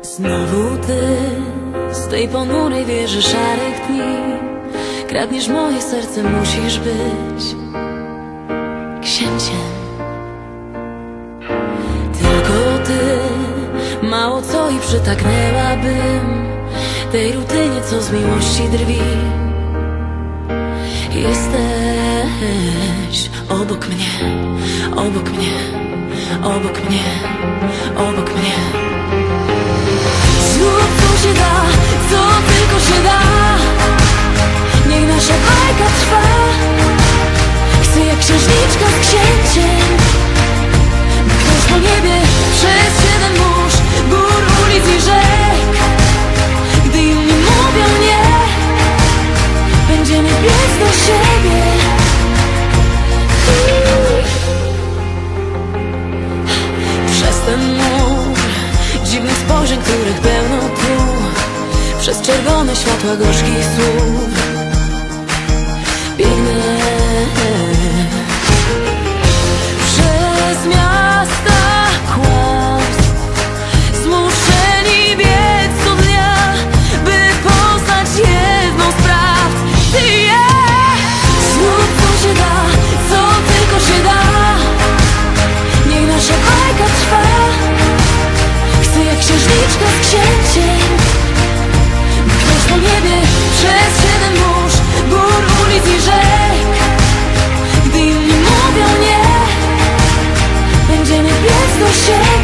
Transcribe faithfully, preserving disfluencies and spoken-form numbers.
Znowu ty z tej ponurej wieży szarych dni kradniesz moje serce, musisz być księciem. Tylko ty, mało co i przytaknęłabym tej rutynie, co z miłości drwi. Jesteś obok mnie, obok mnie, obok mnie, obok mnie. Zrób co się da, co tylko się da. Niech nasza bajka trwa. Chcę jak księżniczka z księciem mknąć po niebie przez siedem mórz, gór, ulic i rzek. Gdy inni mówią nie, będziemy biec do siebie. Przez ten mur dziwnych spojrzeń, których pełno tu, przez czerwone światła gorzkich słów biegnę. Przez miasta kłamstw zmuszeni biec co dnia, by poznać jedną z prawd. Ty yeah! Zrób co się da, co tylko się da. Niech nasza bajka trwa. Chcę jak księżniczka z księciem mknąć po niebie przez siedem mórz, gór, ulic i rzek. Gdy inni mówią nie, będziemy biec do siebie.